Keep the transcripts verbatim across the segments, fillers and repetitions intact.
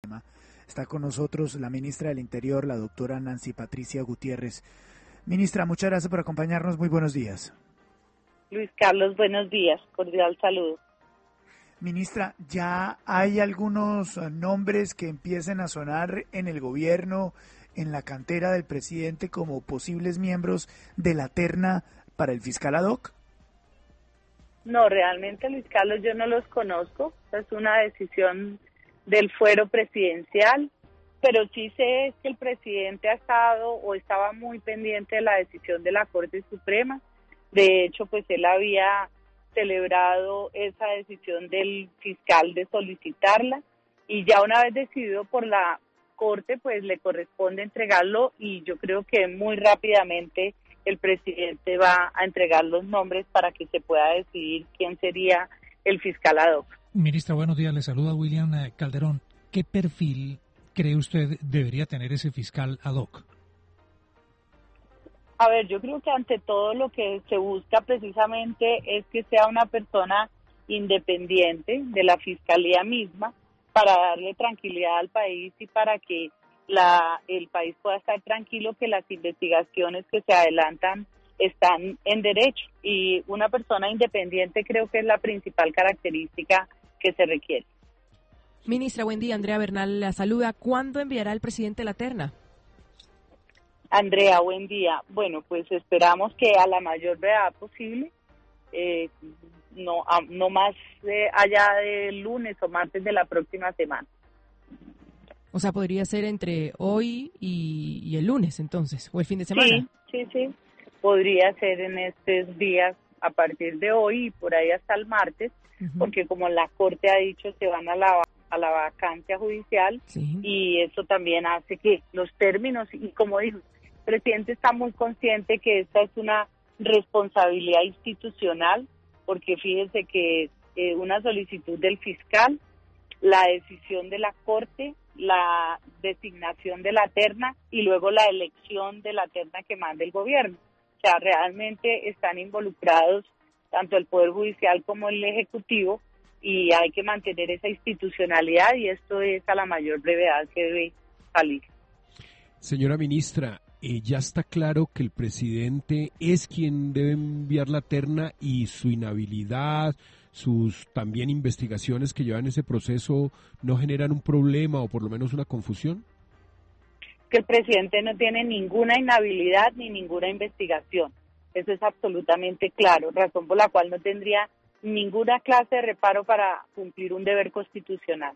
Está con nosotros la ministra del Interior, la doctora Nancy Patricia Gutiérrez. Ministra, muchas gracias por acompañarnos. Muy buenos días. Luis Carlos, buenos días. Cordial saludo. Ministra, ¿ya hay algunos nombres que empiecen a sonar en el gobierno, en la cantera del presidente, como posibles miembros de la terna para el fiscal ad hoc? No, realmente, Luis Carlos, yo no los conozco. Es una decisión del fuero presidencial, pero sí sé que el presidente ha estado o estaba muy pendiente de la decisión de la Corte Suprema. De hecho, pues él había celebrado esa decisión del fiscal de solicitarla y ya una vez decidido por la Corte, pues le corresponde entregarlo y yo creo que muy rápidamente el presidente va a entregar los nombres para que se pueda decidir quién sería el fiscal ad hoc. Ministra, buenos días. Le saluda William Calderón. ¿Qué perfil cree usted debería tener ese fiscal ad hoc? A ver, yo creo que ante todo lo que se busca precisamente es que sea una persona independiente de la fiscalía misma para darle tranquilidad al país y para que la el país pueda estar tranquilo que las investigaciones que se adelantan están en derecho. Y una persona independiente creo que es la principal característica que se requiere. Ministra, buen día. Andrea Bernal la saluda. ¿Cuándo enviará el presidente la terna? Andrea, buen día. Bueno, pues esperamos que a la mayor brevedad posible, eh, no, a, no más eh, allá del lunes o martes de la próxima semana. O sea, podría ser entre hoy y, y el lunes, entonces, o el fin de semana. Sí, sí, sí. Podría ser en estos días, a partir de hoy y por ahí hasta el martes, uh-huh. Porque como la Corte ha dicho, se van a la a la vacancia judicial, sí. Y eso también hace que los términos, y como dijo, el presidente está muy consciente que esta es una responsabilidad institucional, porque fíjese que eh, una solicitud del fiscal, la decisión de la Corte, la designación de la terna y luego la elección de la terna que manda el gobierno. O sea, realmente están involucrados tanto el Poder Judicial como el Ejecutivo y hay que mantener esa institucionalidad y esto es a la mayor brevedad que debe salir. Señora ministra, eh, ya está claro que el presidente es quien debe enviar la terna y su inhabilidad, sus también investigaciones que llevan ese proceso no generan un problema o por lo menos una confusión. Que el presidente no tiene ninguna inhabilidad ni ninguna investigación. Eso es absolutamente claro, razón por la cual no tendría ninguna clase de reparo para cumplir un deber constitucional.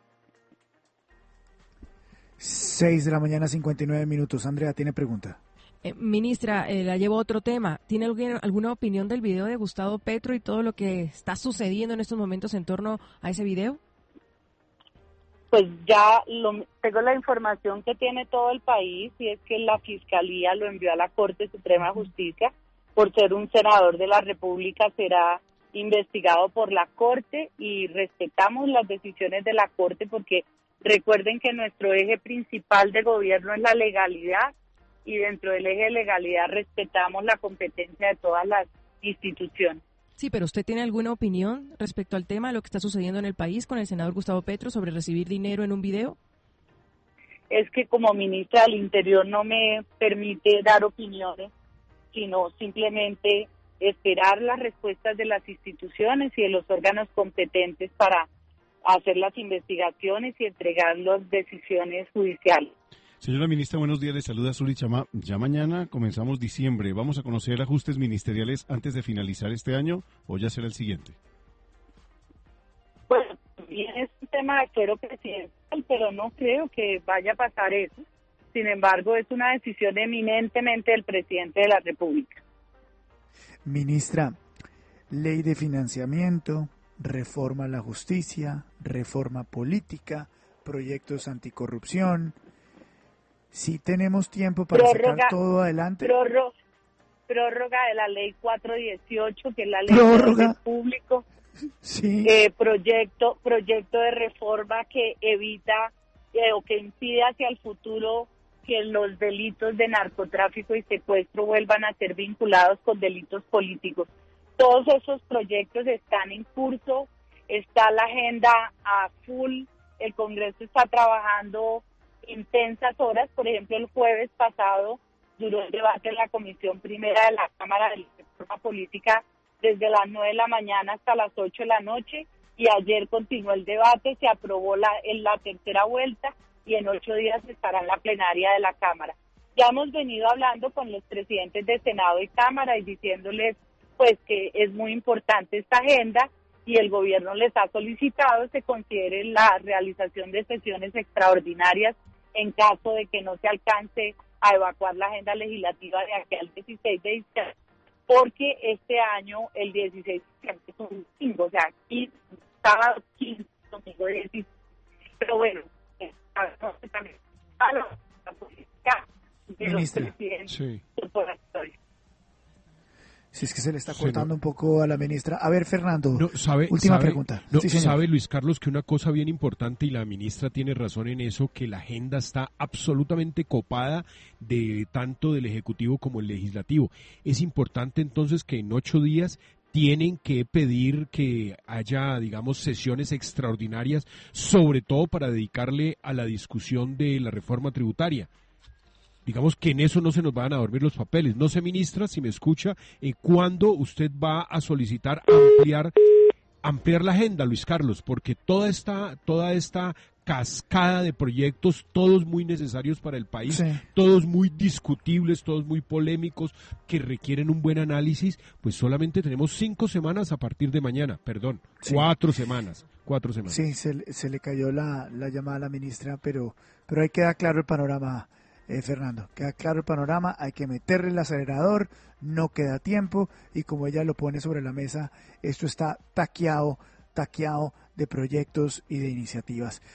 Seis de la mañana, cincuenta y nueve minutos. Andrea, ¿tiene pregunta? Eh, ministra, eh, la llevo a otro tema. ¿Tiene alguna, alguna opinión del video de Gustavo Petro y todo lo que está sucediendo en estos momentos en torno a ese video? Pues ya lo, tengo la información que tiene todo el país y es que la Fiscalía lo envió a la Corte Suprema de Justicia. Por ser un senador de la República será investigado por la Corte y respetamos las decisiones de la Corte porque recuerden que nuestro eje principal de gobierno es la legalidad y dentro del eje de legalidad respetamos la competencia de todas las instituciones. Sí, pero ¿usted tiene alguna opinión respecto al tema de lo que está sucediendo en el país con el senador Gustavo Petro sobre recibir dinero en un video? Es que como ministra del Interior no me permite dar opiniones, sino simplemente esperar las respuestas de las instituciones y de los órganos competentes para hacer las investigaciones y entregar las decisiones judiciales. Señora ministra, buenos días. Le saluda Zuri Chama. Ya mañana comenzamos diciembre. ¿Vamos a conocer ajustes ministeriales antes de finalizar este año o ya será el siguiente? Pues bien es un tema de fuero presidencial, pero no creo que vaya a pasar eso. Sin embargo, es una decisión eminentemente del presidente de la República. Ministra, ley de financiamiento, reforma a la justicia, reforma política, proyectos anticorrupción. ¿Sí tenemos tiempo para prórroga, sacar todo adelante? Prórroga, prórroga de la ley cuatrocientos dieciocho, que es la ley ¿Prórroga? de orden público. Sí. Eh, proyecto, proyecto de reforma que evita eh, o que impide hacia el futuro que los delitos de narcotráfico y secuestro vuelvan a ser vinculados con delitos políticos. Todos esos proyectos están en curso, está la agenda a full el Congreso está trabajando intensas horas. Por ejemplo, el jueves pasado duró el debate en la Comisión Primera de la Cámara de Reforma Política desde las nueve de la mañana hasta las ocho de la noche, y ayer continuó el debate, se aprobó la, en la tercera vuelta y en ocho días estará en la plenaria de la Cámara. Ya hemos venido hablando con los presidentes de Senado y Cámara y diciéndoles pues que es muy importante esta agenda, y el gobierno les ha solicitado se considere la realización de sesiones extraordinarias en caso de que no se alcance a evacuar la agenda legislativa de aquí al dieciséis de diciembre, porque este año el dieciséis de diciembre es un domingo, o sea, quince, sábado quince, domingo dieciséis. Pero bueno, sabemos que también a la política de los presidentes sí. por la historia. Si es que se le está cortando sí, no. un poco a la ministra. A ver, Fernando, no, sabe, última sabe, pregunta. No, sí, sabe, Luis Carlos, que una cosa bien importante, y la ministra tiene razón en eso, que la agenda está absolutamente copada de tanto del Ejecutivo como el Legislativo. Es importante entonces que en ocho días tienen que pedir que haya, digamos, sesiones extraordinarias, sobre todo para dedicarle a la discusión de la reforma tributaria. Digamos que en eso no se nos van a dormir los papeles. No sé, ministra, si me escucha, eh, ¿cuándo usted va a solicitar ampliar ampliar la agenda, Luis Carlos? Porque toda esta, toda esta cascada de proyectos, todos muy necesarios para el país, sí. todos muy discutibles, todos muy polémicos, que requieren un buen análisis, pues solamente tenemos cinco semanas a partir de mañana, perdón, sí. cuatro semanas. Cuatro semanas. Sí, se, se le cayó la, la llamada a la ministra, pero, pero ahí queda claro el panorama. Eh, Fernando, queda claro el panorama, hay que meterle el acelerador, no queda tiempo, y como ella lo pone sobre la mesa, esto está taqueado, taqueado de proyectos y de iniciativas.